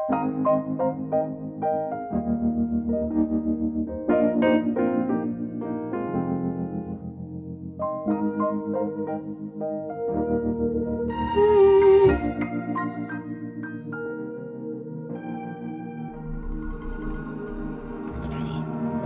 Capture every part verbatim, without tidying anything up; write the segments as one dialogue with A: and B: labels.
A: It's pretty.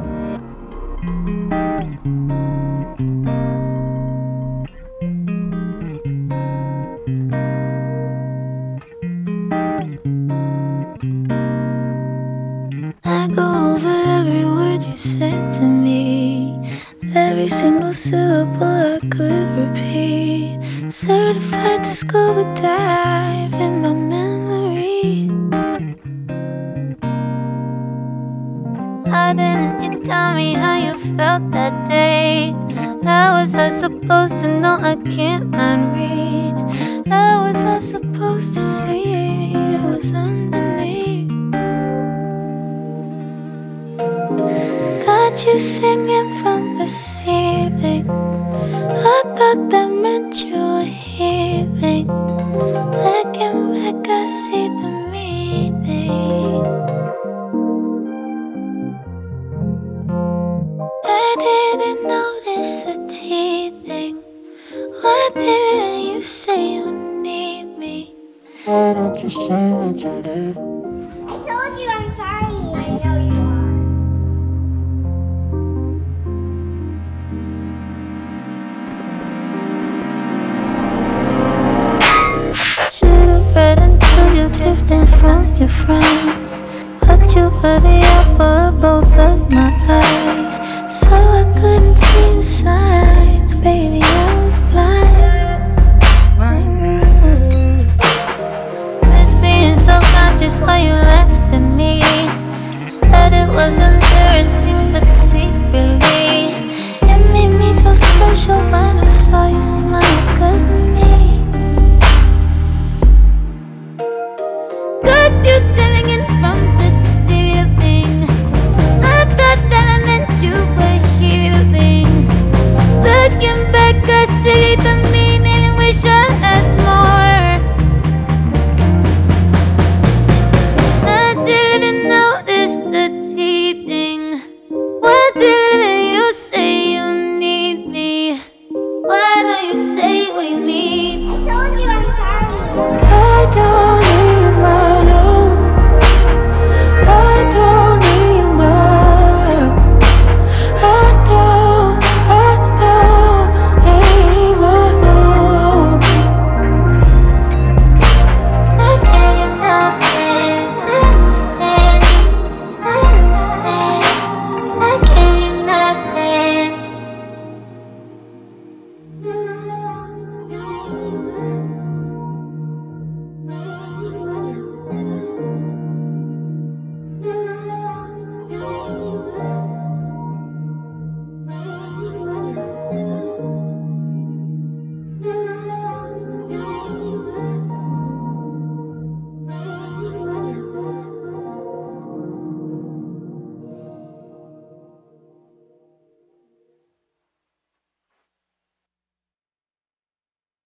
A: I go over every word you said to me, every single syllable I could repeat. Certified to scuba dive in my memory. Why didn't you tell me how you felt that day? How was I supposed to know I can't mind read? How was I supposed to see it was underneath? Got you singing from the ceiling. I thought that meant you were healing. Looking back, I see the meaning. I didn't notice the teething. Why didn't you say you need me?
B: Why don't you say what you need?
C: I told you I'm sorry. I know you are.
A: Should've read until you're drifting from your friends, but you were the apple of both of my eyes, so I couldn't see the signs. Baby, I was blind. Miss being so conscious while you laughed at me. Said it was embarrassing, but secretly it made me feel special when I saw you smile, 'cause of me. Got you sitting in